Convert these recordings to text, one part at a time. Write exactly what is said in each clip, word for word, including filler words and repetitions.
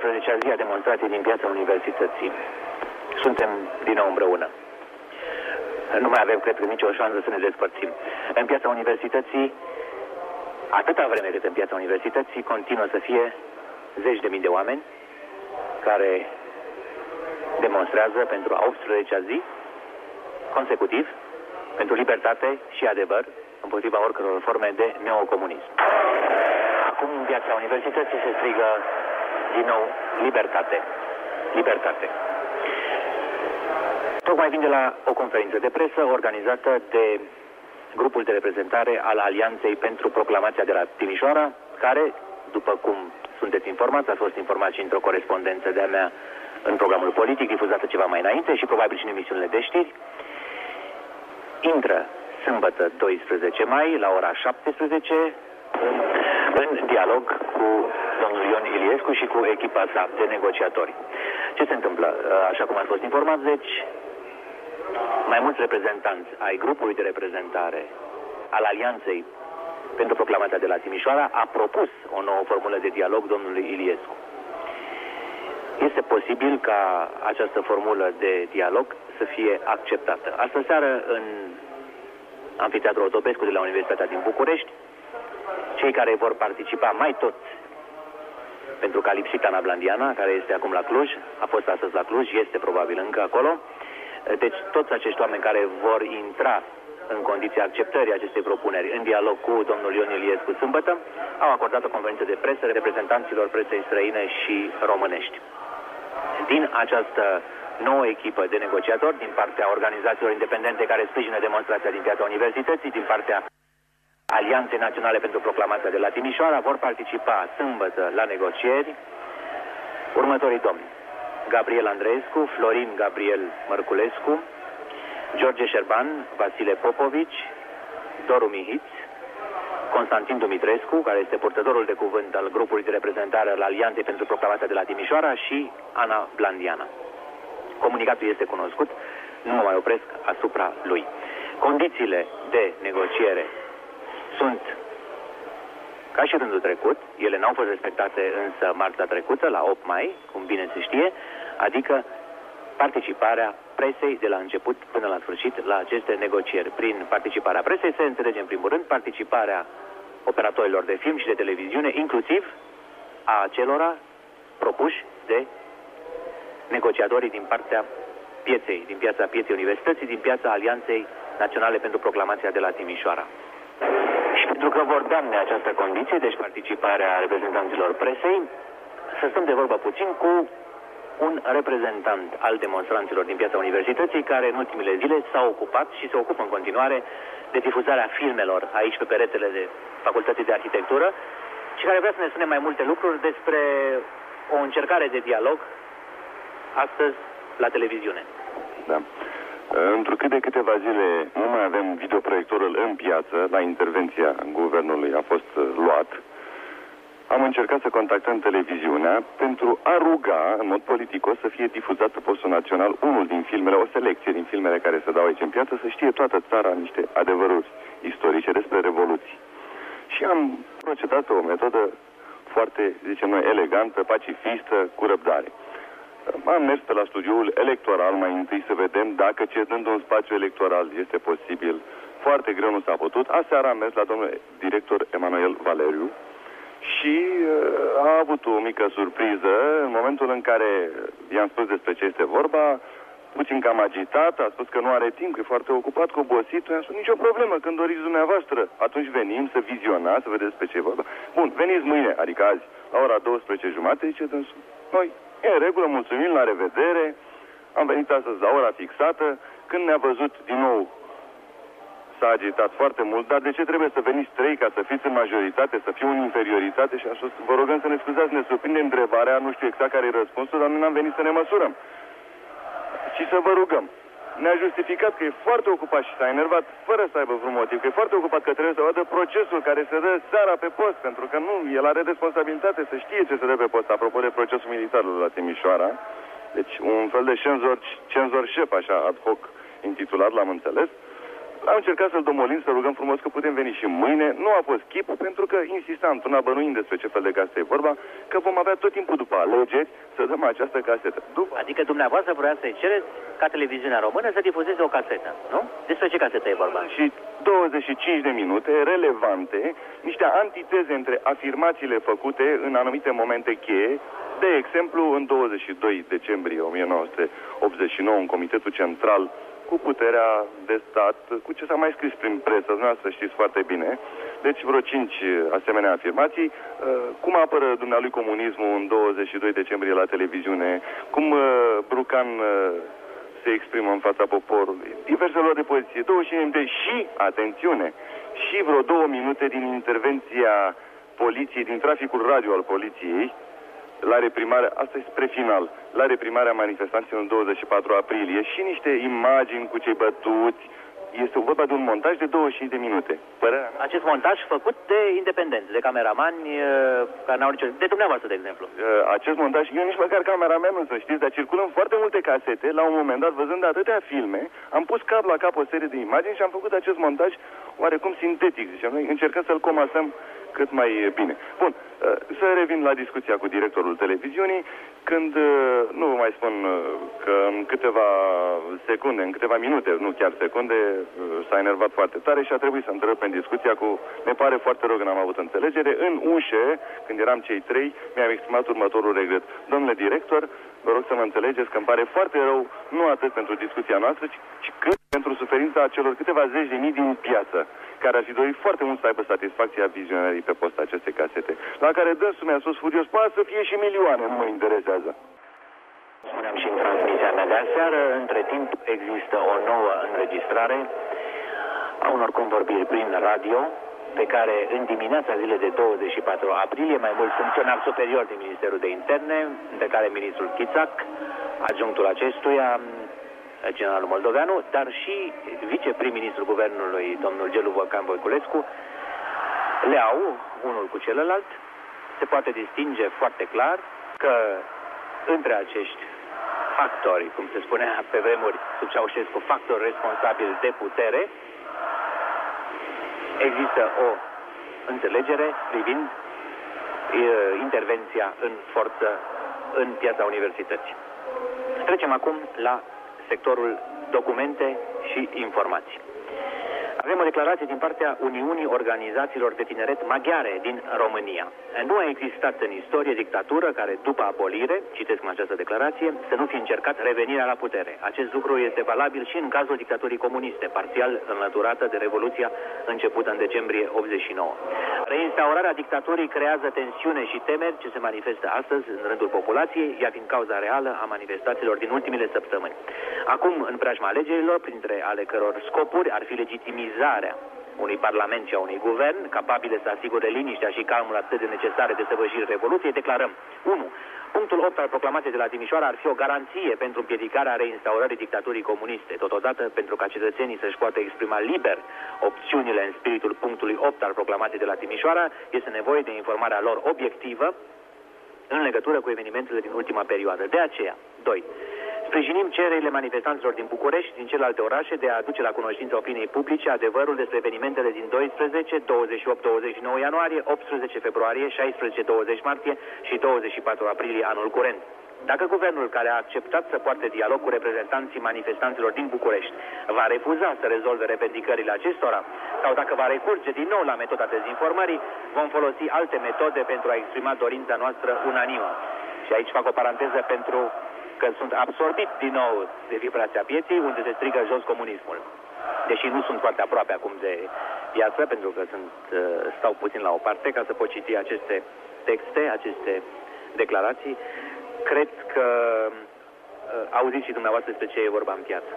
optsprezecea zi a demonstrației din piața Universității. Suntem din nou împreună. Nu mai avem, cred că, nicio șansă să ne despărțim. În piața Universității, atâta vreme cât în piața Universității, continuă să fie zeci de mii de oameni care demonstrează pentru a optsprezecea zi consecutiv pentru libertate și adevăr împotriva oricăror forme de neocomunism. Acum în piața Universității se strigă din nou libertate. Libertate. Tocmai vin de la o conferință de presă organizată de grupul de reprezentare al Alianței pentru Proclamația de la Timișoara, care, după cum sunteți informați, ați fost informați și într-o corespondență de-a mea în programul politic, difuzată ceva mai înainte și probabil și în emisiunile de știri, intră sâmbătă doisprezece mai la ora șaptesprezece în, în dialog cu domnul Ion Iliescu și cu echipa sa de negociatori. Ce se întâmplă? Așa cum ați fost informați, deci mai mulți reprezentanți ai grupului de reprezentare al Alianței pentru Proclamația de la Timișoara a propus o nouă formulă de dialog domnului Iliescu. Este posibil ca această formulă de dialog să fie acceptată. Astă seară, în Amfiteatrul Otopescu de la Universitatea din București, cei care vor participa mai toți, pentru că a lipsit Ana Blandiana, care este acum la Cluj, a fost astăzi la Cluj, este probabil încă acolo, deci toți acești oameni care vor intra în condiția acceptării acestei propuneri în dialog cu domnul Ion Iliescu sâmbătă, au acordat o conferință de presă reprezentanților presei străine și românești. Din această nouă echipă de negociatori, din partea organizațiilor independente care sprijină demonstrația din piața Universității, din partea Alianței Naționale pentru Proclamația de la Timișoara, vor participa sâmbătă la negocieri următorii domni: Gabriel Andreescu, Florin Gabriel Mărculescu, George Șerban, Vasile Popovici, Doru Mihiț, Constantin Dumitrescu, care este purtătorul de cuvânt al grupului de reprezentare al Alianței pentru Proclamația de la Timișoara, și Ana Blandiana. Comunicatul este cunoscut, nu mă mai opresc asupra lui. Condițiile de negociere sunt ca și rândul trecut, ele n-au fost respectate însă marțea trecută, la opt mai, cum bine se știe, adică participarea presei de la început până la sfârșit la aceste negocieri. Prin participarea presei se înțelege în primul rând participarea operatorilor de film și de televiziune, inclusiv a acelora propuși de negociatorii din partea pieței, din piața pieței Universității, din piața Alianței Naționale pentru Proclamația de la Timișoara. Și pentru că vor damne această condiție, deci participarea reprezentanților presei, să stăm de vorbă puțin cu un reprezentant al demonstranților din piața Universității, care în ultimele zile s-a ocupat și se ocupă în continuare de difuzarea filmelor aici pe peretele de Facultății de Arhitectură și care vrea să ne spune mai multe lucruri despre o încercare de dialog astăzi la televiziune. Da. Într-o de câteva zile nu mai avem videoproiectorul în piață, la intervenția guvernului a fost luat. Am încercat să contactăm televiziunea pentru a ruga, în mod politicos, să fie difuzat pe postul național unul din filmele, o selecție din filmele care se dau aici în piață, să știe toată țara niște adevăruri istorice despre Revoluții. Și am procedat o metodă foarte, zicem noi, elegantă, pacifistă, cu răbdare. Am mers pe la studioul electoral mai întâi să vedem dacă, cedând un spațiu electoral, este posibil. Foarte greu nu s-a putut. Aseară am mers la domnul director Emanuel Valeriu și uh, a avut o mică surpriză în momentul în care i-am spus despre ce este vorba, puțin cam agitat, a spus că nu are timp, că e foarte ocupat, că obosit. I-am spus, nicio problemă, când doriți dumneavoastră, atunci venim să vizionați, să vedeți pe ce e vorba. Bun, veniți mâine, adică azi, la ora douăsprezece și jumătate, zice dânsul. Noi, e în regulă, mulțumim, la revedere. Am venit astăzi la ora fixată. Când ne-a văzut din nou, s-a agitat foarte mult. Dar de ce trebuie să veniți trei ca să fiți în majoritate, să fiu în inferioritate? Și așa, vă rugăm să ne scuzați, ne surprinde întrebarea, nu știu exact care e răspunsul, dar noi n-am venit să ne măsurăm. Și să vă rugăm. Ne-a justificat că e foarte ocupat și s-a enervat fără să aibă vreun motiv, că e foarte ocupat, că trebuie să vadă procesul care se dă seara pe post, pentru că nu, el are responsabilitate să știe ce se dă pe post, apropo de procesul militar la Timișoara. Deci un fel de cenzor, cenzor șef, așa, ad hoc intitulat, l-am înțeles. Am încercat să-l domolim, să rugăm frumos că putem veni și mâine. Nu a fost chip, pentru că insistam, una bănuind despre ce fel de casetă e vorba, că vom avea tot timpul după alegeri să dăm această casetă. După... Adică dumneavoastră vrea să-i cereți ca televiziunea română să difuzeze o casetă, nu? Despre ce casetă e vorba? Și douăzeci și cinci de minute relevante, niște antiteze între afirmațiile făcute în anumite momente cheie. De exemplu, în douăzeci și doi decembrie o mie nouă sute optzeci și nouă, în Comitetul Central, cu puterea de stat, cu ce s-a mai scris prin presă, dumneavoastră știți foarte bine. Deci vreo cinci asemenea afirmații. Cum apără dumnealui comunismul în douăzeci și doi decembrie la televiziune, cum Brucan se exprimă în fața poporului, diverse luări de poziție, douăzeci și cinci de minute și, atențiune, și vreo două minute din intervenția poliției, din traficul radio al poliției, la reprimarea, asta e spre final, la reprimarea manifestanților în douăzeci și patru aprilie și niște imagini cu cei bătuți. Este vorba de un montaj de douăzeci și cinci de minute. Părerea mea? Acest montaj făcut de independenți, de cameramani, care n-au nicio... de dumneavoastră, de exemplu. Acest montaj, eu nici măcar cameraman nu să știți, dar circulăm foarte multe casete. La un moment dat, văzând atâtea filme, am pus cap la cap o serie de imagini și am făcut acest montaj oarecum sintetic, zicem noi, încercăm să-l comasăm cât mai bine. Bun, să revin la discuția cu directorul televiziunii, când, nu vă mai spun că în câteva secunde, în câteva minute, nu chiar secunde, s-a enervat foarte tare și a trebuit să întrerupem discuția cu, ne pare foarte rău că n-am avut înțelegere. În ușe, când eram cei trei, mi-am exprimat următorul regret. Domnule director, vă rog să mă înțelegeți că îmi pare foarte rău, nu atât pentru discuția noastră, ci, ci cât pentru suferința celor câteva zeci de mii din piață, care ar fi dorit foarte mult să aibă satisfacția vizionării pe post acestei casete, la care dânsul mi-a spus furios, poate să fie și milioane, nu mă interesează. Spuneam și în transmisia mea de aseară, între timp există o nouă înregistrare a unor convorbiri prin radio, pe care în dimineața zilei de douăzeci și patru aprilie, mai mulți funcționari superiori din Ministerul de Interne, între care ministrul Chițac, adjunctul acestuia, generalul Moldoveanu, dar și viceprim-ministrul guvernului, domnul Gelu Vulcan Voiculescu, le au unul cu celălalt. Se poate distinge foarte clar că între acești factori, cum se spunea pe vremuri sub Ceaușescu, factori responsabili de putere, există o înțelegere privind e, intervenția în forță în piața universității. Trecem acum la sectorul documente și informații. Avem o declarație din partea Uniunii Organizațiilor de Tineret Maghiare din România. Nu a existat în istorie dictatură care, după abolire, citesc în această declarație, să nu fi încercat revenirea la putere. Acest lucru este valabil și în cazul dictaturii comuniste, parțial înlăturată de Revoluția începută în decembrie optzeci și nouă. Reinstaurarea dictaturii creează tensiune și temeri ce se manifestă astăzi în rândul populației, ea fiind cauza reală a manifestațiilor din ultimele săptămâni. Acum, în preajma alegerilor, printre ale căror scopuri ar fi legitimizarea unui parlament și a unui guvern capabile să asigure liniștea și calmul atât de necesare de săvârșirea Revoluției, declarăm unu. Punctul opt al proclamației de la Timișoara ar fi o garanție pentru împiedicarea reinstaurării dictaturii comuniste, totodată pentru ca cetățenii să-și poată exprima liber opțiunile în spiritul punctului opt al proclamației de la Timișoara, este nevoie de informarea lor obiectivă în legătură cu evenimentele din ultima perioadă. De aceea, doi. Sprijinim cererile manifestanților din București și din celelalte orașe de a aduce la cunoștința opiniei publice adevărul despre evenimentele din doisprezece, douăzeci și opt douăzeci și nouă ianuarie, optsprezece februarie, șaisprezece douăzeci martie și douăzeci și patru aprilie anul curent. Dacă guvernul care a acceptat să poarte dialog cu reprezentanții manifestanților din București va refuza să rezolve revendicările acestora sau dacă va recurge din nou la metoda dezinformării, vom folosi alte metode pentru a exprima dorința noastră unanimă. Și aici fac o paranteză pentru că sunt absorbit din nou de vibrația pieței, unde se strigă jos comunismul. Deși nu sunt foarte aproape acum de piață, pentru că sunt, stau puțin la o parte ca să pot citi aceste texte, aceste declarații, cred că auziți și dumneavoastră despre ce e vorba în piață.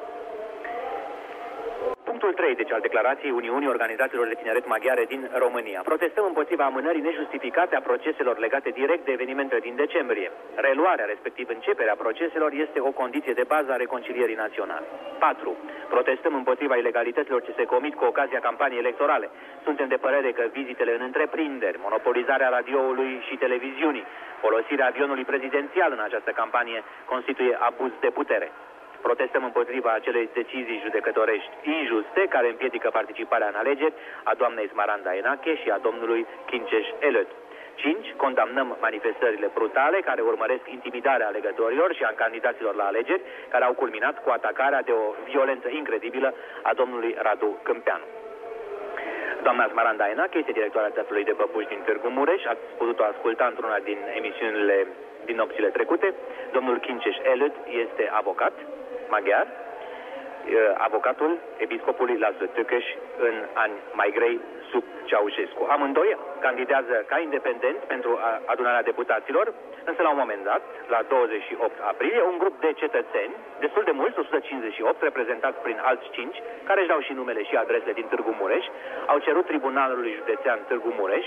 Punctul trei, deci, al declarației Uniunii Organizațiilor de Tineret Maghiare din România. Protestăm împotriva amânării nejustificate a proceselor legate direct de evenimentele din decembrie. Reluarea, respectiv începerea proceselor, este o condiție de bază a reconcilierii naționale. patru. Protestăm împotriva ilegalităților ce se comit cu ocazia campaniei electorale. Suntem de părere că vizitele în întreprinderi, monopolizarea radioului și televiziunii, folosirea avionului prezidențial în această campanie constituie abuz de putere. Protestăm împotriva acelei decizii judecătorești injuste care împiedică participarea în alegeri a doamnei Smaranda Enache și a domnului Kincheș Elöd. cinci. Condamnăm manifestările brutale care urmăresc intimidarea alegătorilor și a candidaților la alegeri, care au culminat cu atacarea de o violență incredibilă a domnului Radu Câmpeanu. Doamna Smaranda Enache este directoarea Teatrului de Păpuși din Târgu Mureș, ați putut-o asculta într-una din emisiunile din nopțile trecute. Domnul Kincheș Elöd este avocat maghiar, avocatul episcopului László Tőkés în ani mai grei sub Ceaușescu. Amândoi candidează ca independenți pentru adunarea deputaților, însă la un moment dat, la douăzeci și opt aprilie, un grup de cetățeni, destul de mulți, o sută cincizeci și opt, reprezentați prin alți cinci, care își dau și numele și adresele din Târgu Mureș, au cerut Tribunalului Județean Târgu Mureș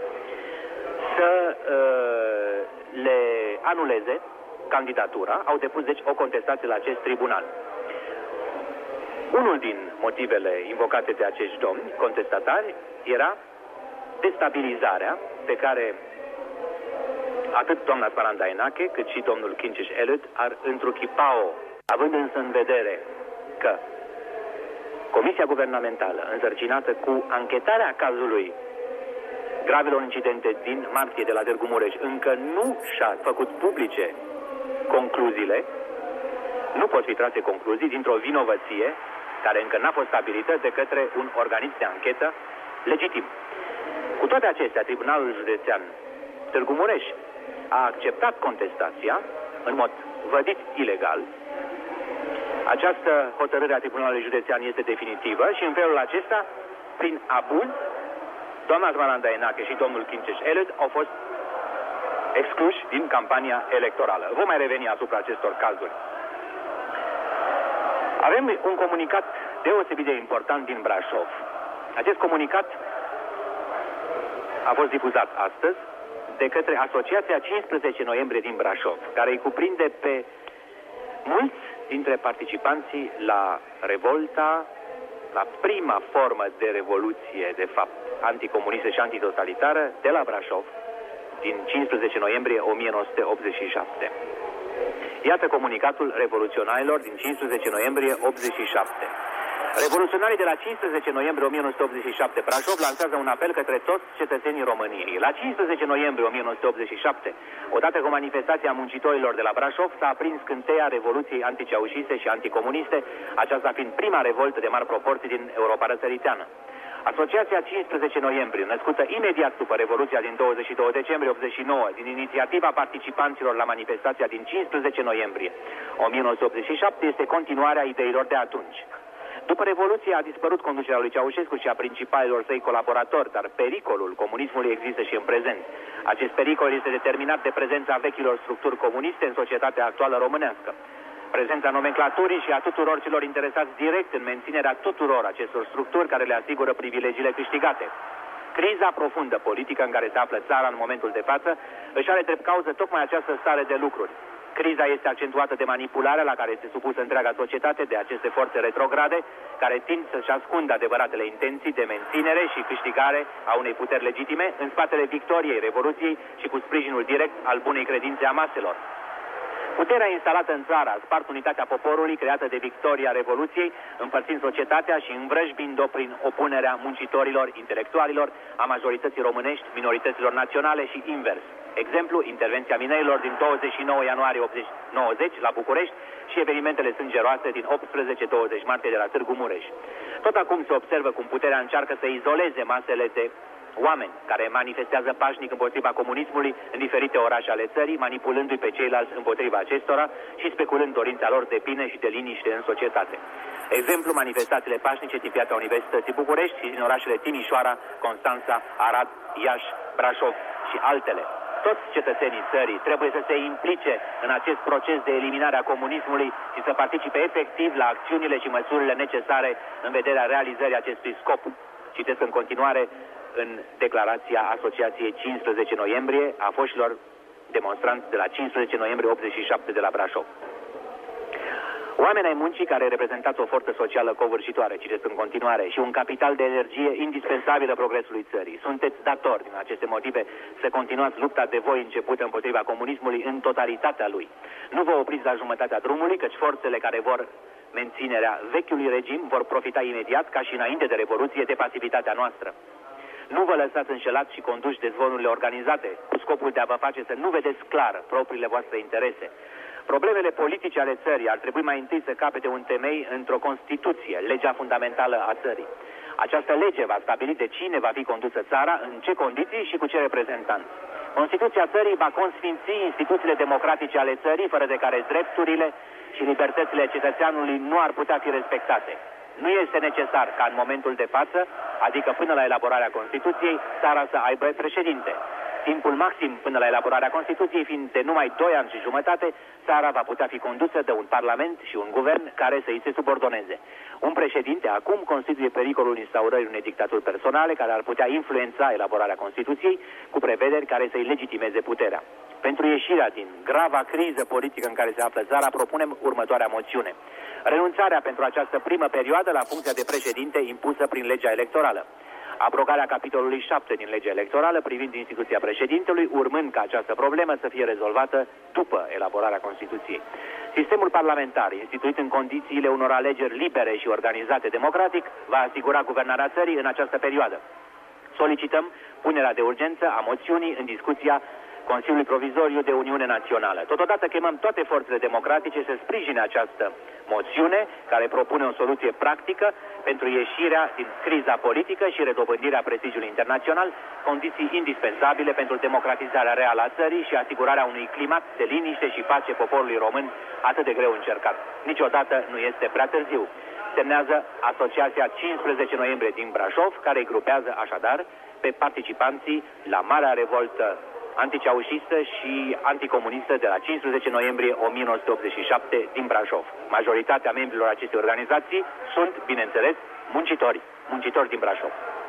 să uh, le anuleze candidatura, au depus deci o contestație la acest tribunal. Unul din motivele invocate de acești domni contestatari era destabilizarea pe care atât doamna Smaranda Enache cât și domnul Kincheș Elöd ar întruchipa-o, având însă în vedere că Comisia Guvernamentală însărcinată cu anchetarea cazului gravelor incidente din martie de la Târgu Mureș încă nu și-a făcut publice concluziile, nu pot fi trase concluzii dintr-o vinovăție care încă n-a fost stabilită de către un organism de anchetă legitim. Cu toate acestea, Tribunalul Județean Târgu Mureș a acceptat contestația în mod vădit ilegal. Această hotărâre a Tribunalului Județean este definitivă și în felul acesta, prin abuz, doamna Smaranda Enache și domnul Kincheș Elöd au fost excluși din campania electorală. Vom mai reveni asupra acestor cazuri. Avem un comunicat deosebit de important din Brașov. Acest comunicat a fost difuzat astăzi de către Asociația cincisprezece noiembrie din Brașov, care îi cuprinde pe mulți dintre participanții la revolta, la prima formă de revoluție, de fapt, anticomunistă și antitotalitară de la Brașov, din cincisprezece noiembrie o mie nouă sute optzeci și șapte. Iată comunicatul revoluționarilor din cincisprezece noiembrie optzeci și șapte. Revoluționarii de la cincisprezece noiembrie o mie nouă sute optzeci și șapte Brașov lansează un apel către toți cetățenii României. La cincisprezece noiembrie o mie nouă sute optzeci și șapte, odată cu manifestația muncitorilor de la Brașov, s-a aprins scânteia Revoluției anticeaușiste și anticomuniste, aceasta fiind prima revoltă de mari proporții din Europa răsăriteană. Asociația cincisprezece noiembrie, născută imediat după Revoluția din douăzeci și doi decembrie optzeci și nouă, din inițiativa participanților la manifestația din cincisprezece noiembrie o mie nouă sute optzeci și șapte, este continuarea ideilor de atunci. După Revoluție a dispărut conducerea lui Ceaușescu și a principalilor săi colaboratori, dar pericolul comunismului există și în prezent. Acest pericol este determinat de prezența vechilor structuri comuniste în societatea actuală românească. Prezența nomenclaturii și a tuturor celor interesați direct în menținerea tuturor acestor structuri care le asigură privilegiile câștigate. Criza profundă politică în care se află țara în momentul de față își are drept cauză tocmai această stare de lucruri. Criza este accentuată de manipularea la care este supusă întreaga societate de aceste forțe retrograde, care tind să-și ascundă adevăratele intenții de menținere și câștigare a unei puteri legitime în spatele victoriei Revoluției și cu sprijinul direct al bunei credințe a maselor. Puterea instalată în țară a spart unitatea poporului creată de victoria Revoluției, împărțind societatea și învrăjbind-o prin opunerea muncitorilor, intelectualilor, a majorității românești, minorităților naționale și invers. Exemplu, intervenția minerilor din douăzeci și nouă ianuarie nouăzeci la București și evenimentele sângeroase din optsprezece douăzeci martie de la Târgu Mureș. Tot acum se observă cum puterea încearcă să izoleze masele de oameni care manifestează pașnic împotriva comunismului în diferite orașe ale țării, manipulându-i pe ceilalți împotriva acestora și speculând dorința lor de bine și de liniște în societate. Exemplu, manifestațiile pașnice din piața Universității București și din orașele Timișoara, Constanța, Arad, Iași, Brașov și altele. Toți cetățenii țării trebuie să se implice în acest proces de eliminare a comunismului și să participe efectiv la acțiunile și măsurile necesare în vederea realizării acestui scop. Citesc în continuare în declarația Asociației cincisprezece noiembrie a foștilor demonstranți de la cincisprezece noiembrie optzeci și șapte de la Brașov. Oameni ai muncii care reprezentați o forță socială covârșitoare, citesc în continuare, și un capital de energie indispensabilă progresului țării. Sunteți datori, din aceste motive, să continuați lupta de voi începută împotriva comunismului în totalitatea lui. Nu vă opriți la jumătatea drumului, căci forțele care vor menținerea vechiului regim vor profita imediat, ca și înainte de Revoluție, de pasivitatea noastră. Nu vă lăsați înșelați și conduși de zvonurile organizate, cu scopul de a vă face să nu vedeți clar propriile voastre interese. Problemele politice ale țării ar trebui mai întâi să capete un temei într-o Constituție, legea fundamentală a țării. Această lege va stabili de cine va fi condusă țara, în ce condiții și cu ce reprezentanți. Constituția țării va consfinți instituțiile democratice ale țării, fără de care drepturile și libertățile cetățeanului nu ar putea fi respectate. Nu este necesar ca în momentul de față, adică până la elaborarea Constituției, țara să aibă președinte. Timpul maxim până la elaborarea Constituției fiind de numai doi ani și jumătate, țara va putea fi condusă de un parlament și un guvern care să îi se subordoneze. Un președinte acum constituie pericolul instaurării unei dictaturi personale care ar putea influența elaborarea Constituției cu prevederi care să-i legitimeze puterea. Pentru ieșirea din grava criză politică în care se află țara, propunem următoarea moțiune. Renunțarea pentru această primă perioadă la funcția de președinte impusă prin legea electorală. Abrogarea capitolului șapte din legea electorală privind instituția președintelui, urmând ca această problemă să fie rezolvată după elaborarea Constituției. Sistemul parlamentar, instituit în condițiile unor alegeri libere și organizate democratic, va asigura guvernarea țării în această perioadă. Solicităm punerea de urgență a moțiunii în discuția Consiliului Provizoriu de Uniune Națională. Totodată chemăm toate forțele democratice să sprijine această moțiune care propune o soluție practică pentru ieșirea din criza politică și redobândirea prestigiului internațional, condiții indispensabile pentru democratizarea reală a țării și asigurarea unui climat de liniște și pace poporului român atât de greu încercat. Niciodată nu este prea târziu. Semnează Asociația cincisprezece noiembrie din Brașov, care îi grupează așadar pe participanții la Marea Revoltă anticeaușistă și anticomunistă de la cincisprezece noiembrie o mie nouă sute optzeci și șapte din Brașov. Majoritatea membrilor acestei organizații sunt, bineînțeles, muncitori, muncitori din Brașov.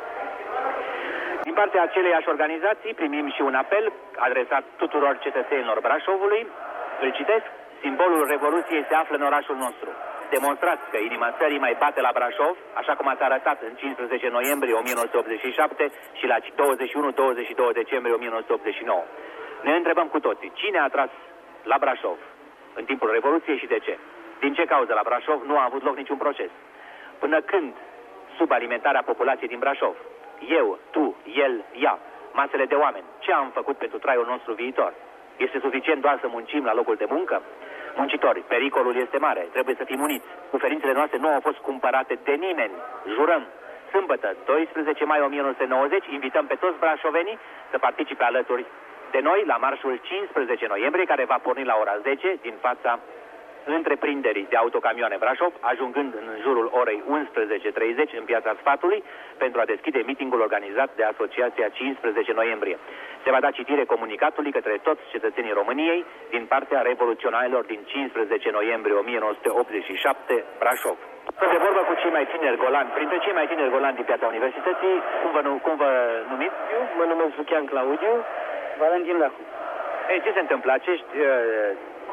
Din partea aceleiași organizații primim și un apel adresat tuturor cetățenilor Brașovului. Îl citesc: simbolul Revoluției se află în orașul nostru. Demonstrați că inima țării mai bate la Brașov, așa cum ați arătat în cincisprezece noiembrie o mie nouă sute optzeci și șapte și la douăzeci și unu douăzeci și doi decembrie o mie nouă sute optzeci și nouă. Ne întrebăm cu toții, cine a tras la Brașov în timpul Revoluției și de ce? Din ce cauză la Brașov nu a avut loc niciun proces? Până când, sub alimentarea populației din Brașov, eu, tu, el, ea, masele de oameni, ce am făcut pentru traiul nostru viitor? Este suficient doar să muncim la locul de muncă? Muncitori, pericolul este mare, trebuie să fim uniți. Suferințele noastre nu au fost cumpărate de nimeni. Jurăm. Sâmbătă, doisprezece mai o mie nouă sute nouăzeci, invităm pe toți brașovenii să participe alături de noi la marșul cincisprezece noiembrie, care va porni la ora zece din fața întreprinderii de autocamioane Brașov, ajungând în jurul orei unsprezece treizeci în Piața Sfatului, pentru a deschide mitingul organizat de Asociația cincisprezece noiembrie. Se va da citire comunicatului către toți cetățenii României din partea revoluționarilor din cincisprezece noiembrie o mie nouă sute optzeci și șapte, Brașov. Sunt de vorbă cu cei mai tineri golani, printre cei mai tineri golani din Piața Universității. Cum vă, cum vă numiți? Eu mă numesc Lucian Claudiu, Valentin Lahu. Ei, ce se întâmplă? Acești uh,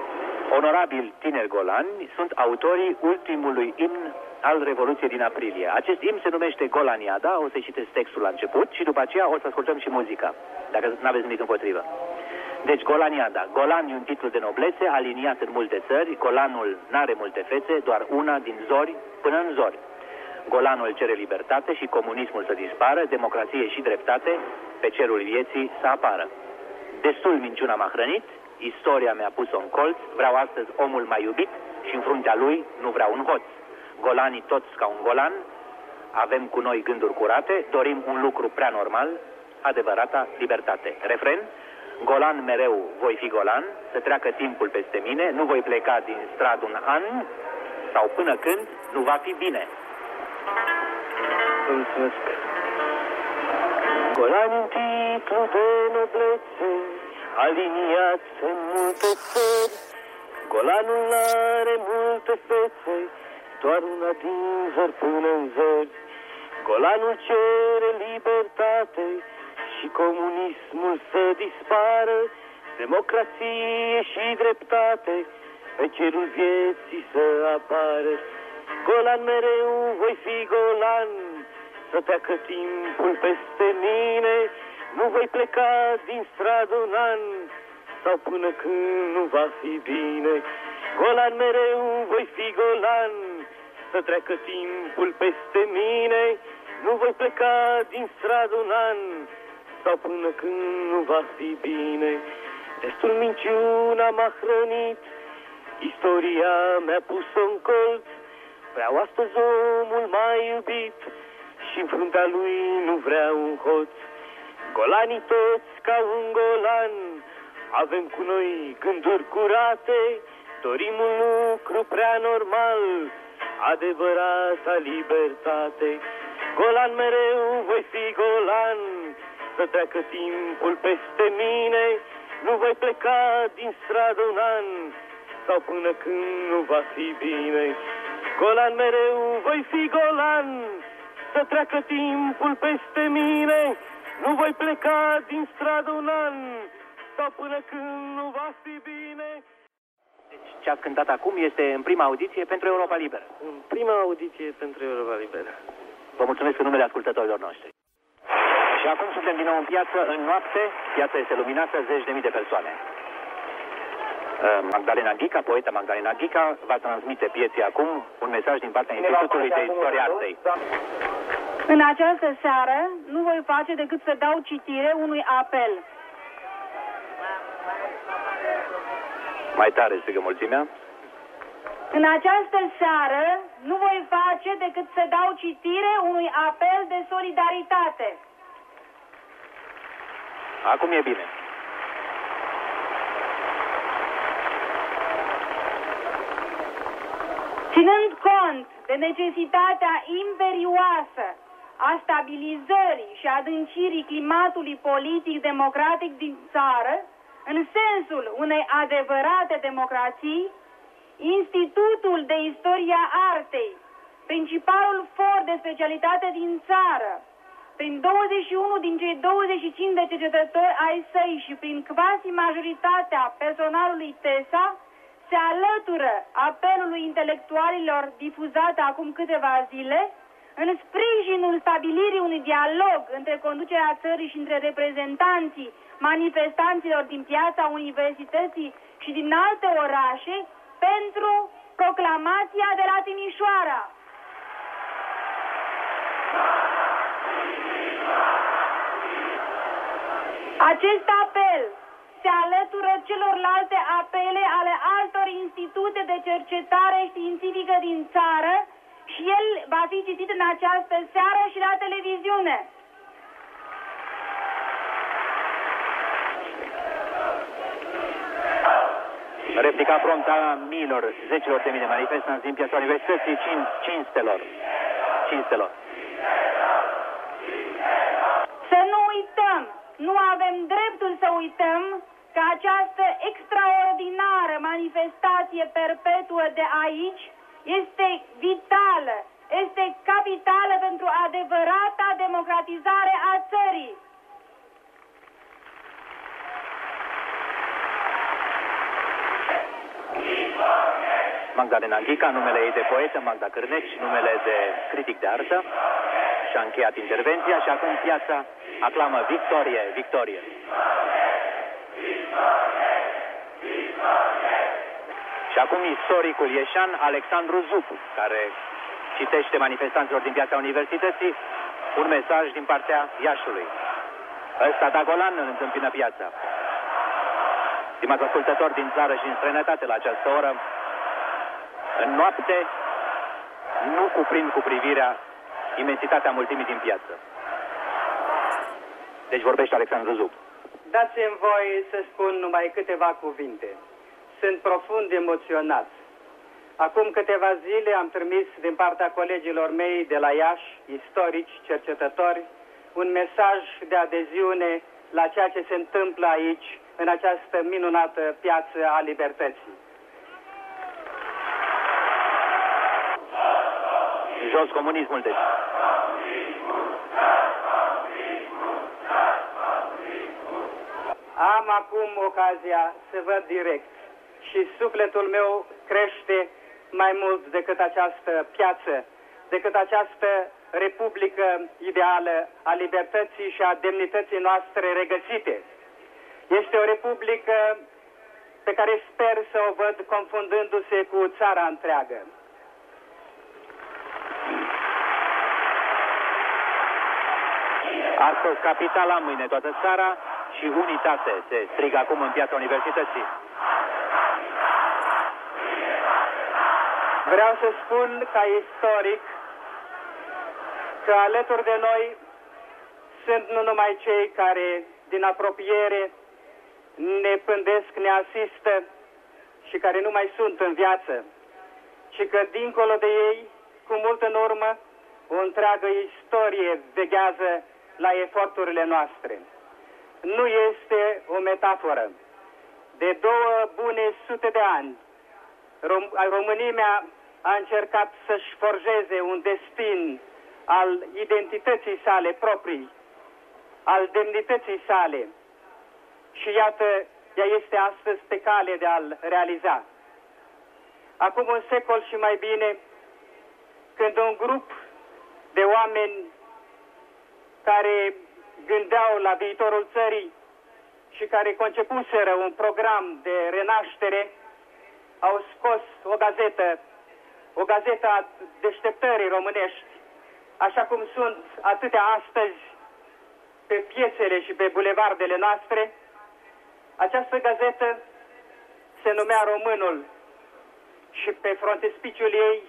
onorabili tineri golani sunt autorii ultimului imn al Revoluției din aprilie. Acest imn se numește Golaniada, o să citesc textul la început și după aceea o să ascultăm și muzica, dacă nu aveți nimic împotrivă. Deci, Golaniada. Golan e un titlu de noblețe, aliniat în multe țări. Golanul n-are multe fețe, doar una din zori până în zori. Golanul cere libertate și comunismul să dispară, democrație și dreptate pe cerul vieții să apară. Destul minciuna m-a hrănit, istoria mi-a pus-o în colț, vreau astăzi omul mai iubit și în fruntea lui nu vreau un hoț. Golanii toți ca un golan, avem cu noi gânduri curate, dorim un lucru prea normal, adevărata libertate. Refren: golan mereu voi fi golan, să treacă timpul peste mine, nu voi pleca din stradă un an, sau până când nu va fi bine. Mulțumesc. Golan în titlu de noblețe, aliniat în multe țări. Golanul n-are multe fețe, doar una din zări până în zări. Golanul cere libertate și comunismul să dispară, democrație și dreptate pe cerul vieții să apară. Golan mereu voi fi golan, să treacă timpul peste mine, nu voi pleca din stradă un an, sau până când nu va fi bine. Golan mereu voi fi golan, să treacă timpul peste mine, nu voi pleca din stradă un an, sau până când nu va fi bine. Destul minciuna m-a hrănit, istoria mi-a pus-o în colț, vreau astăzi omul mai iubit și în fruntea lui nu vreau un hoț. Golanii toți ca un golan, avem cu noi gânduri curate, dorim un lucru prea normal, adevărata libertate. Golan mereu voi fi golan, să treacă timpul peste mine, nu voi pleca din stradă un an, sau până când nu va fi bine. Golan mereu voi fi golan, să treacă timpul peste mine, nu voi pleca din stradă un an, sau până când nu va fi bine. Deci ce ați cântat acum este în prima audiție pentru Europa Liberă. În prima audiție pentru Europa Liberă. Vă mulțumesc în numele ascultătorilor noștri. Și acum suntem din nou în piață, în noapte, piața este luminată, zeci de mii de persoane. Magdalena Ghica, poeta Magdalena Ghica, va transmite pieții acum un mesaj din partea Institutului de Istoria Artei. În această seară nu voi face decât să dau citire unui apel. Mai tare strigă mulțimea. În această seară nu voi face decât să dau citire unui apel de solidaritate. Acum e bine. Ținând cont de necesitatea imperioasă a stabilizării și adâncirii climatului politic-democratic din țară, în sensul unei adevărate democrații, Institutul de Istoria Artei, principalul for de specialitate din țară, prin douăzeci și unu din cei douăzeci și cinci de cercetători ai săi și prin quasi majoritatea personalului T E S A, se alătură apelului intelectualilor difuzat acum câteva zile în sprijinul stabilirii unui dialog între conducerea țării și între reprezentanții manifestanților din piața Universității și din alte orașe pentru proclamația de la Timișoara. Acest apel se alătură celorlalte apele ale altor institute de cercetare științifică din țară și el va fi citit în această seară și la televiziune. Replica promptă a miilor, zecilor de mii de manifestanți din piața Universității, cinstelor. Cinstelor. Să nu uităm, nu avem dreptul să uităm că această extraordinară manifestație perpetuă de aici este vitală, este capitală pentru adevărata democratizare a țării. Magdalena Ghica, numele ei de poetă, Magda Cârneci, numele de critic de artă, și-a încheiat intervenția și acum piața aclamă victorie, victorie. Și acum istoricul ieșan Alexandru Zup, care citește manifestanților din piața Universității un mesaj din partea Iașului. Ăsta da golan îl întâmpină piața. Stimați ascultători din țară și în străinătate la această oră, în noapte nu cuprind cu privirea imensitatea mulțimii din piață. Deci vorbește Alexandru Zup. Dați-mi voie să spun numai câteva cuvinte. Sunt profund emoționat. Acum câteva zile am trimis din partea colegilor mei de la Iași, istorici, cercetători, un mesaj de adeziune la ceea ce se întâmplă aici, în această minunată piață a libertății. Jos comunismul, deci. Am acum ocazia să văd direct și sufletul meu crește mai mult decât această piață, decât această republică ideală a libertății și a demnității noastre regăsite. Este o republică pe care sper să o văd confundându-se cu țara întreagă. Astăzi capitala, mâine toată țara și unitate se strigă acum în piața Universității. Vreau să spun ca istoric că alături de noi sunt nu numai cei care din apropiere ne pândesc, ne asistă și care nu mai sunt în viață, ci că dincolo de ei, cu mult în urmă, o întreagă istorie veghează la eforturile noastre. Nu este o metaforă. De două bune sute de ani, Rom- România a încercat să-și forjeze un destin al identității sale proprii, al demnității sale. Și iată, ea este astăzi pe cale de a-l realiza. Acum un secol și mai bine, când un grup de oameni care gândeau la viitorul țării și care concepuseră un program de renaștere, au scos o gazetă, o gazetă a deșteptării românești, așa cum sunt atâtea astăzi pe piețele și pe bulevardele noastre. Această gazetă se numea Românul și pe frontispiciul ei,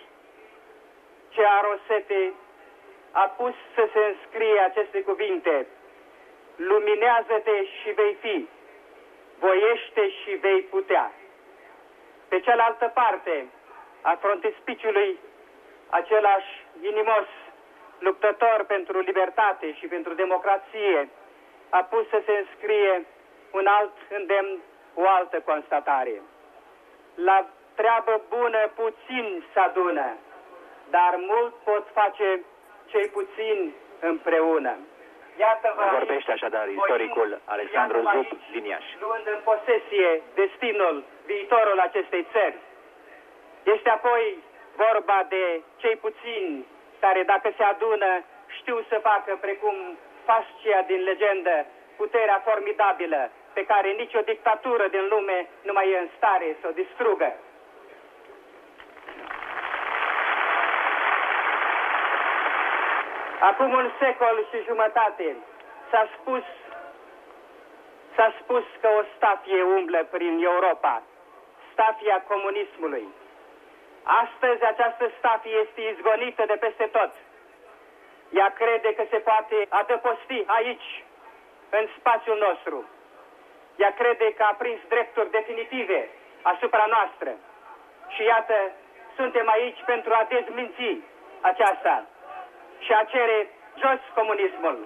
C A. Rosete a pus să se înscrie aceste cuvinte: luminează-te și vei fi, voiește și vei putea. Pe cealaltă parte a frontispiciului, același inimos luptător pentru libertate și pentru democrație a pus să se înscrie un alt îndemn, o altă constatare: la treabă bună puțin se adună, dar mult pot face cei puțini împreună. Iată-vă, vorbește așadar istoricul Alexandru Zub din Iași, luând în posesie destinul, viitorul acestei țări. Este apoi vorba de cei puțini care, dacă se adună, știu să facă, precum Fascia din legendă, puterea formidabilă pe care nicio dictatură din lume nu mai e în stare să o distrugă. Acum un secol și jumătate s-a spus, s-a spus că o stafie umblă prin Europa, stafia comunismului. Astăzi această stafie este izgonită de peste tot. Ea crede că se poate adăposti aici, în spațiul nostru. Ea crede că a prins drepturi definitive asupra noastră. Și iată, suntem aici pentru a dezminți aceasta și a cere jos comunismul.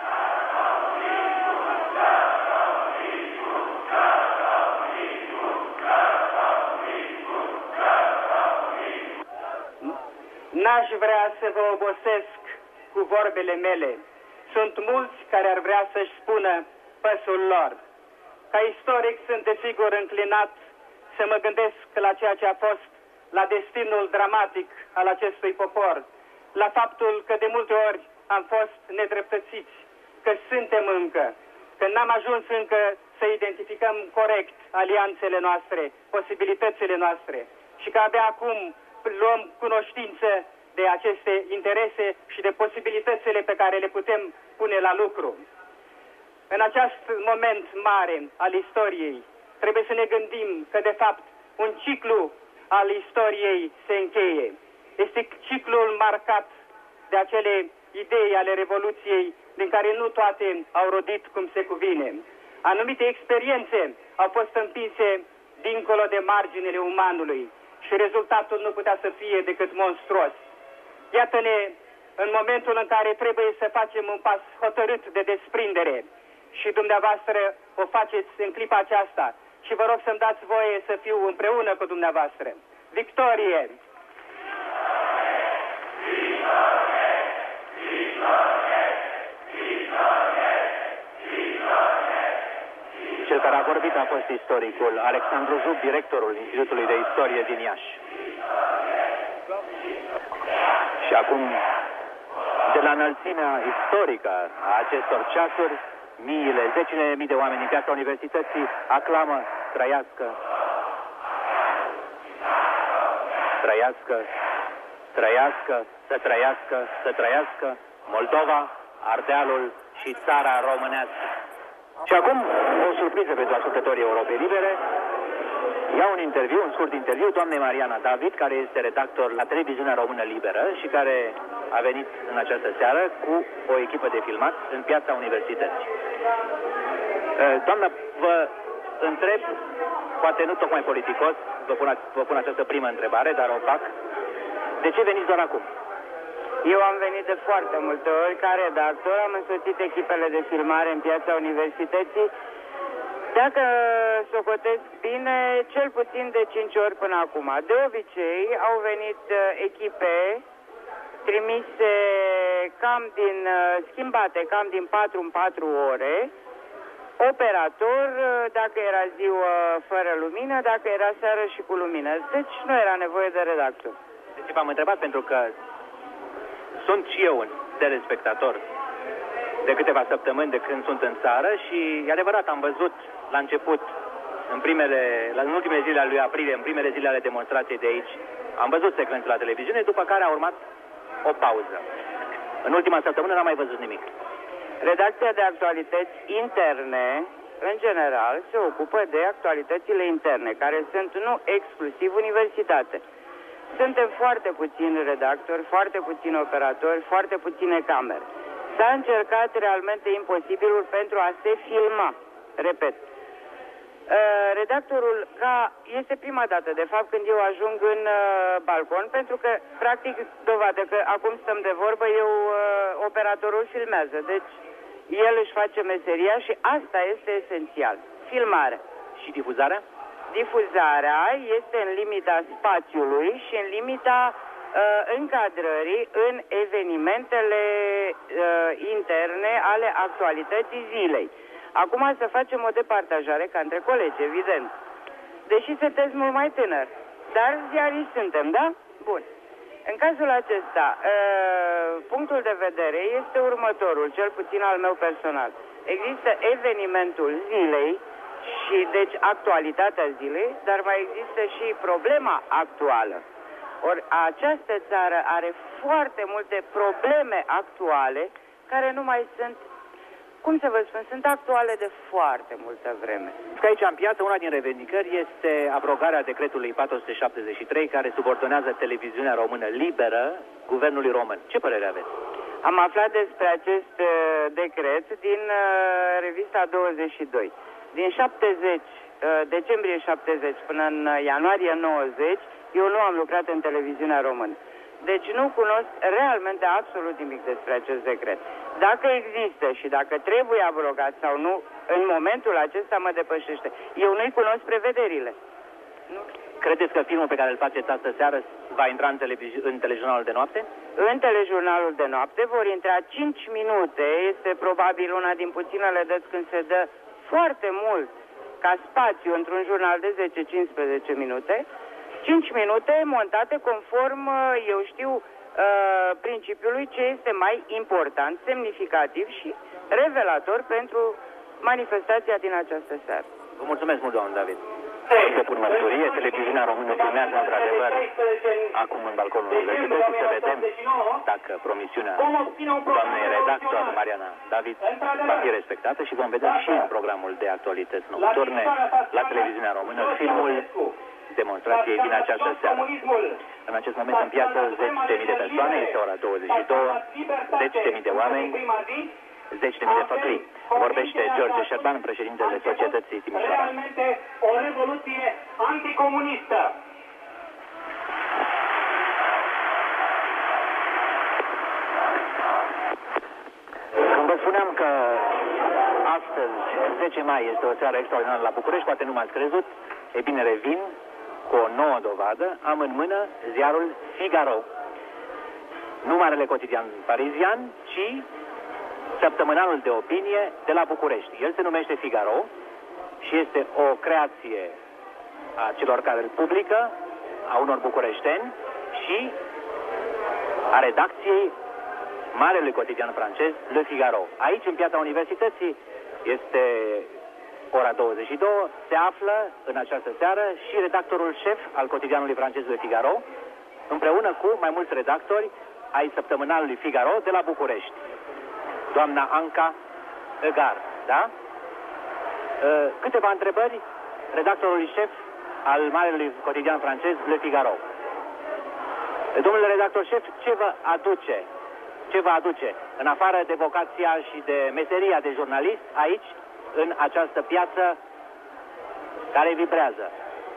N-aș vrea să vă obosesc cu vorbele mele. Sunt mulți care ar vrea să-și spună păsul lor. Ca istoric sunt desigur înclinat să mă gândesc la ceea ce a fost, la destinul dramatic al acestui popor, la faptul că de multe ori am fost nedreptățiți, că suntem încă, că n-am ajuns încă să identificăm corect alianțele noastre, posibilitățile noastre și că abia acum luăm cunoștință de aceste interese și de posibilitățile pe care le putem pune la lucru. În acest moment mare al istoriei, trebuie să ne gândim că, de fapt, un ciclu al istoriei se încheie. Este ciclul marcat de acele idei ale Revoluției, din care nu toate au rodit cum se cuvine. Anumite experiențe au fost împinse dincolo de marginile umanului și rezultatul nu putea să fie decât monstruos. Iată-ne în momentul în care trebuie să facem un pas hotărât de desprindere și dumneavoastră o faceți în clipa aceasta și vă rog să-mi dați voie să fiu împreună cu dumneavoastră. Victorie! Cel care a vorbit a fost istoricul Alexandru Jub, directorul Institutului de Istorie din Iași. Și acum, de la înălțimea istorică a acestor ceasuri, miile, zecile de mii de oameni în piața Universității aclamă: trăiască, trăiască, trăiască, să trăiască, să trăiască Moldova, Ardealul și țara românească. Și acum, o surpriză pentru ascultătorii Europei Libere. Iau un interviu, un scurt interviu, doamnei Mariana David, care este redactor la Televiziunea Română Liberă și care a venit în această seară cu o echipă de filmat în piața Universității. Doamnă, vă întreb, poate nu tocmai politicos, vă pun, vă pun această primă întrebare, dar o fac. De ce veniți doar acum? Eu am venit de foarte multe ori ca redactor, am însoțit echipele de filmare în piața Universității. Dacă socotesc bine, cel puțin de cinci ori până acum. De obicei au venit echipe trimise cam din, schimbate cam din patru în patru ore, operator, dacă era ziua fără lumină, dacă era seară și cu lumină. Deci nu era nevoie de redactor. Deci v-am întrebat pentru că sunt și eu un telespectator de câteva săptămâni de când sunt în țară și e adevărat, am văzut la început, în, primele, în ultimele zile ale lui aprilie, în primele zile ale demonstrației de aici, am văzut secvențe la televiziune, după care a urmat o pauză. În ultima săptămână n-am mai văzut nimic. Redacția de actualități interne, în general, se ocupă de actualitățile interne, care sunt nu exclusiv universitate. Suntem foarte puțini redactori, foarte puțini operatori, foarte puține camere. S-a încercat realmente imposibilul pentru a se filma. Repet. Redactorul, ca este prima dată, de fapt, când eu ajung în balcon, pentru că, practic, dovadă că acum stăm de vorbă, eu, operatorul filmează. Deci, el își face meseria și asta este esențial. Filmarea. Și difuzarea? Difuzarea este în limita spațiului și în limita uh, încadrării în evenimentele uh, interne ale actualității zilei. Acum să facem o departajare ca între colegi, evident. Deși sunteți mult mai tânăr, dar ziariști suntem, da? Bun. În cazul acesta, uh, punctul de vedere este următorul, cel puțin al meu personal. Există evenimentul zilei, și deci actualitatea zilei, dar mai există și problema actuală. Ori această țară are foarte multe probleme actuale care nu mai sunt, cum să vă spun, sunt actuale de foarte multă vreme. Că aici în piață una din revendicări este abrogarea decretului patru sute șaptezeci și trei care subordonează Televiziunea Română Liberă guvernului român. Ce părere aveți? Am aflat despre acest uh, decret din uh, revista douăzeci și doi. Din șaptezeci, decembrie șaptezeci până în ianuarie nouăzeci, eu nu am lucrat în Televiziunea Română. Deci nu cunosc realmente absolut nimic despre acest decret. Dacă există și dacă trebuie abrogat sau nu, în momentul acesta mă depășește. Eu nu-i cunosc prevederile. Nu. Credeți că filmul pe care îl faceți astă seară va intra în, televizi- în telejurnalul de noapte? În telejurnalul de noapte vor intra cinci minute. Este probabil una din puținele dăți când se dă foarte mult ca spațiu într-un jurnal de zece cincisprezece minute, cinci minute montate conform, eu știu, principiului ce este mai important, semnificativ și revelator pentru manifestația din această seară. Vă mulțumesc mult, doamnă David. Să pun mărturie, Televiziunea Română filmează într-adevăr acum în balconul Universității, să vedem dacă promisiunea doamnei redactor Mariana David va fi respectată și vom vedea și în programul de actualități nocturne la Televiziunea Română filmul demonstrației din această seară. În acest moment în piață zeci de mii de persoane, este ora douăzeci și două, zeci de mii de oameni, zeci de mii de făclii. Vorbește George Șerban, președintele Societății Timișoara. Realmente o revoluție anticomunistă. Când vă spuneam că astăzi, zece mai, este o seară extraordinară la București, poate nu m-ați crezut, e bine, revin cu o nouă dovadă. Am în mână ziarul Figaro. Nu marele cotidian parizian, ci săptămânalul de opinie de la București. El se numește Figaro și este o creație a celor care îl publică, a unor bucureșteni și a redacției marelui cotidian francez Le Figaro. Aici, în Piața Universității, este ora douăzeci și două, se află în această seară și redactorul șef al cotidianului francez Le Figaro, împreună cu mai mulți redactori ai săptămânalului Figaro de la București. Doamna Anca Egar, da? Câteva întrebări redactorului șef al marelui cotidian francez Le Figaro. Domnule redactor șef, ce vă aduce, ce vă aduce, în afară de vocația și de meseria de jurnalist, aici, în această piață care vibrează?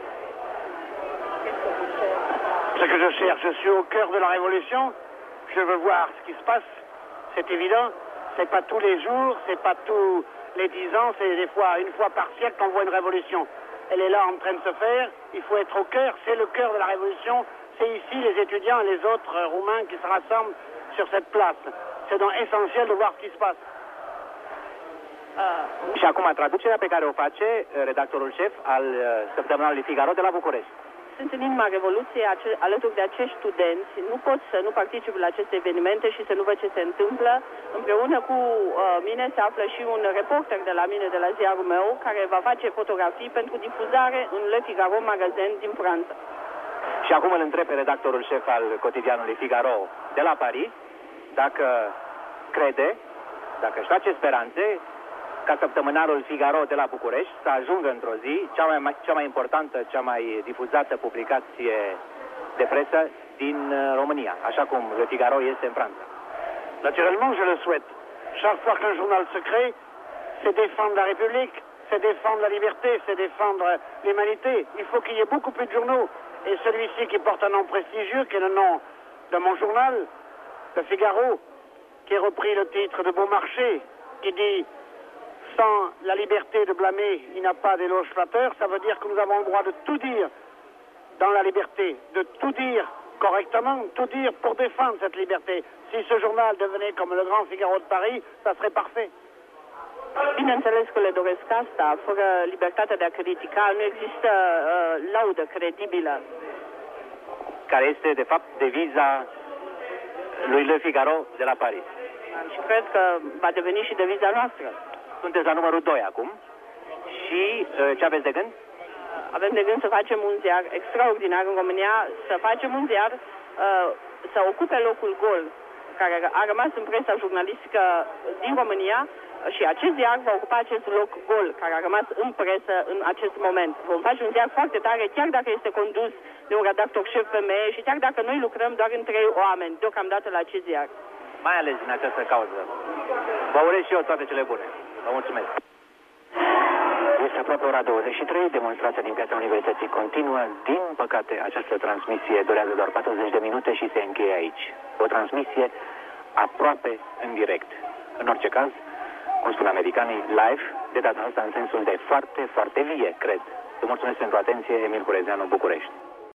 Ce que je cherche, je suis au cœur de la révolution. Je veux voir ce qui se passe. C'est évident. C'est pas tous les jours, c'est pas tous les dix ans, c'est des fois, une fois par siècle qu'on voit une révolution. Elle est là en train de se faire. Il faut être au cœur. C'est le cœur de la révolution. C'est ici les étudiants et les autres euh, Roumains qui se rassemblent sur cette place. C'est donc essentiel de voir ce qui se passe. Uh, și acum traducerea pe care o face redactorul șef al uh, săptămânalului Figaro de la București. Sunt în inima Revoluției, alături de acești studenți. Nu pot să nu particip la aceste evenimente și să nu văd ce se întâmplă. Împreună cu uh, mine se află și un reporter de la mine, de la ziarul meu, care va face fotografii pentru difuzare în Le Figaro magazin din Franța. Și acum îl întreb pe redactorul șef al cotidianului Figaro de la Paris dacă crede, dacă își face speranțe ca săptămânalul Figaro de la București să ajungă într-o zi cea mai, cea mai importantă, cea mai difuzată publicație de presă din România, așa cum Le Figaro este în Franța. Naturellement, je le souhaite. Chaque fois qu'un journal se crée, c'est défendre la République, c'est défendre la liberté, c'est défendre l'humanité. Il faut qu'il y ait beaucoup plus de journaux. Et celui-ci qui porte un nom prestigieux, qui est le nom de mon journal, Le Figaro, qui a repris le titre de Beaumarchais, qui dit « Sans la liberté de blâmer, il n'y a pas d'éloge flatteur », ça veut dire que nous avons le droit de tout dire dans la liberté, de tout dire correctement, tout dire pour défendre cette liberté. Si ce journal devenait comme le Grand Figaro de Paris, ça serait parfait. Bineînțeles că le doresc asta, fără libertatea de a critica nu există uh, laudă credibilă. Care este, de fapt, deviza lui Le Figaro de la Paris. Și cred că va deveni și deviza noastră. Sunteți la numărul doi acum și uh, ce aveți de gând? Avem de gând să facem un ziar extraordinar în România, să facem un ziar uh, să ocupe locul gol care a rămas în presa jurnalistică din România și acest ziar va ocupa acest loc gol care a rămas în presă în acest moment. Vom face un ziar foarte tare, chiar dacă este condus de un redactor șef femeie și chiar dacă noi lucrăm doar în trei oameni deocamdată la acest ziar. Mai ales în această cauză. Vă urez și eu toate cele bune. Vă mulțumesc. Este aproape ora douăzeci și trei, demonstrația din Piața Universității continuă. Din păcate, această transmisie durează doar patruzeci de minute și se încheie aici. O transmisie aproape în direct. În orice caz, cum spun americanii, live, de data asta în sensul de foarte, foarte vie, cred. Vă mulțumesc pentru atenție, Emil Curezeanu, București.